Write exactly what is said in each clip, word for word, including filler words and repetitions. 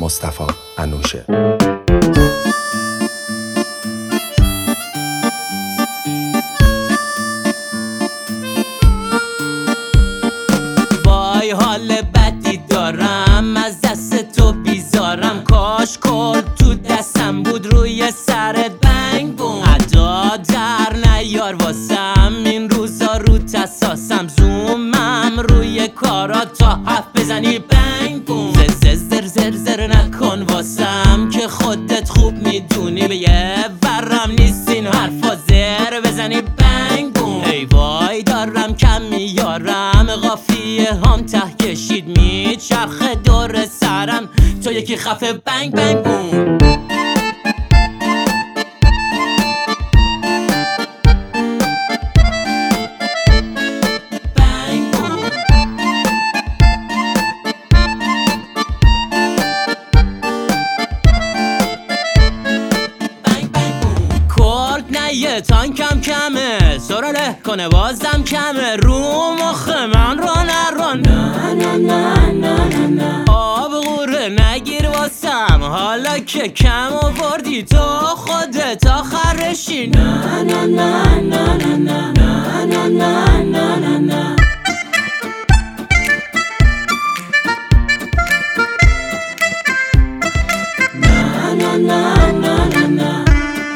مصطفی انوشه. وای حال بدی دارم، از دست تو بیزارم. کاش کل تو دستم بود روی سرت بنگ بوم. ادا در نیار واسم این روزا رو تساسم. زومم روی کارا تا حرف بزنی بنگ بوم. زر زر زر زر نکن واسم که خودت خوب میدونی. به یه ورم نیست این حرفا زر بزنی بنگ بوم. ای وای دارم کم میارم، قافیه هم ته کشید میچرخه دور سرم. تو یکی خفه بنگ بنگ بوم. یه تانکم کمه، سراله کنه بازم کمه. رو مخ من رو نرون، نه نه نه نه نه نه. آب غوره نگیر واسم، حالا که کم آوردی تو خودت آخرشی. نه نه نه نه نه نه نه نه نه نه نه نه. نه نه نه نه نه.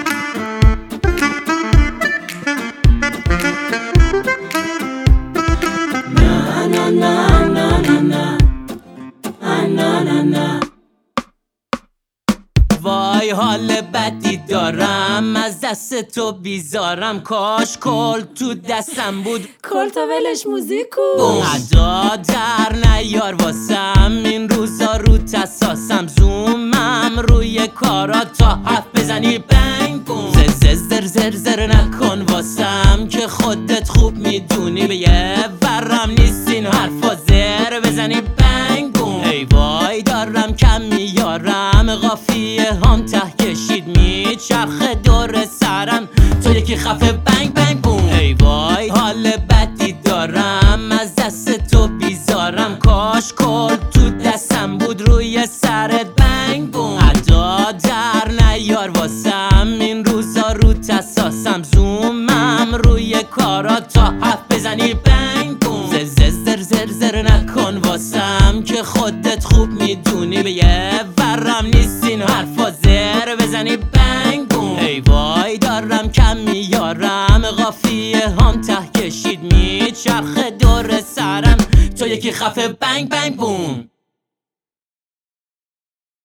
وای حال بدی دارم، از دست تو بیزارم. کاش کل تو دستم بود، کل تا ولش موزیکو. ادا در نیار واسم این روزا رو تساسم. زومم روی کارا تا حرف بزنی بنگ بوم. زر زر زر زر نکن واسم که خودت خوب میدونی. به یه ورم نیست این حرفا زر بزنی بنگ بوم. ای وای دارم کم میارم، قافیه هم ته کشید میچرخه دور سرم. تو یکی خفه بنگ بنگ بوم. ای وای حال بدی دارم، از دست تو بیزارم. کاش کل تو دستم بود روی سرت بنگ بوم. ادا در نیار واسم این روزا رو تساسم. زومم روی کارا تا حرف بزنی بنگ بوم. زر زر زر زر زر نکن واسم که خودت خوب میدونی. به یه ورم نیست این حرفا زر بزنی بنگ بوم. ای وای دارم کم میارم، قافیه هم ته کشید میچرخه دور سرم. تو یکی خفه بنگ بنگ بوم.